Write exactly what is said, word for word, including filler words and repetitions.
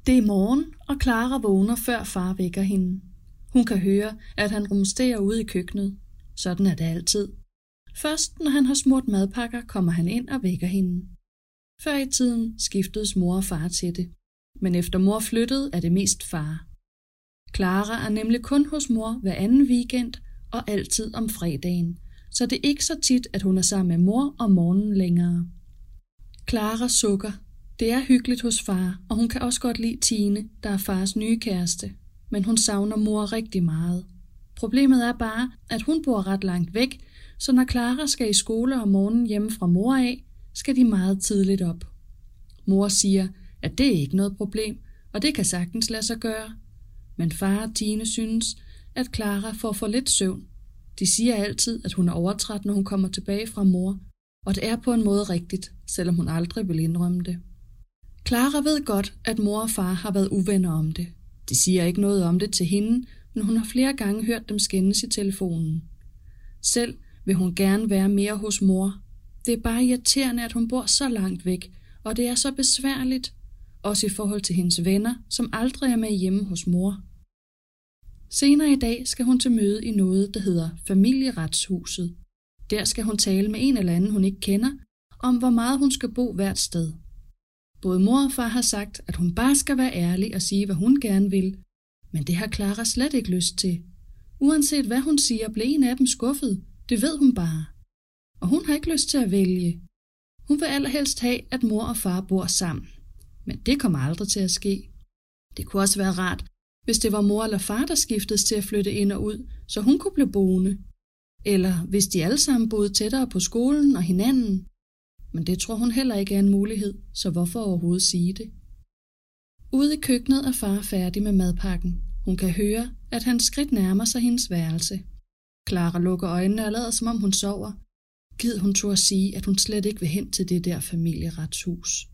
Det er morgen, og Clara vågner før far vækker hende. Hun kan høre, at han rumsterer ude i køkkenet. Sådan er det altid. Først når han har smurt madpakker, kommer han ind og vækker hende. Før i tiden skiftedes mor og far til det, men efter mor flyttede, er det mest far. Clara er nemlig kun hos mor hver anden weekend og altid om fredagen, så det er ikke så tit, at hun er sammen med mor om morgenen længere. Clara sukker. Det er hyggeligt hos far, og hun kan også godt lide Tine, der er fars nye kæreste, men hun savner mor rigtig meget. Problemet er bare, at hun bor ret langt væk, så når Clara skal i skole om morgenen hjemme fra mor af, skal de meget tidligt op. Mor siger, at det er ikke noget problem, og det kan sagtens lade sig gøre. Men far og Tine synes, at Clara får for lidt søvn. De siger altid, at hun er overtræt, når hun kommer tilbage fra mor, og det er på en måde rigtigt, selvom hun aldrig vil indrømme det. Clara ved godt, at mor og far har været uvenner om det. De siger ikke noget om det til hende, men hun har flere gange hørt dem skændes i telefonen. Selv vil hun gerne være mere hos mor. Det er bare irriterende, at hun bor så langt væk, og det er så besværligt, også i forhold til hendes venner, som aldrig er med hjemme hos mor. Senere i dag skal hun til møde i noget, der hedder Familieretshuset. Der skal hun tale med en eller anden, hun ikke kender, om hvor meget hun skal bo hvert sted. Både mor og far har sagt, at hun bare skal være ærlig og sige, hvad hun gerne vil, men det har Clara slet ikke lyst til. Uanset hvad hun siger, bliver en af dem skuffet. Det ved hun bare. Og hun har ikke lyst til at vælge. Hun vil allerhelst have, at mor og far bor sammen. Men det kommer aldrig til at ske. Det kunne også være rart, hvis det var mor eller far, der skiftedes til at flytte ind og ud, så hun kunne blive boende. Eller hvis de alle sammen boede tættere på skolen og hinanden. Men det tror hun heller ikke er en mulighed, så hvorfor overhovedet sige det? Ude i køkkenet er far færdig med madpakken. Hun kan høre, at hans skridt nærmer sig hendes værelse. Clara lukker øjnene og lader, som om hun sover. Gid hun turde sige, at hun slet ikke vil hen til det der familieretshus.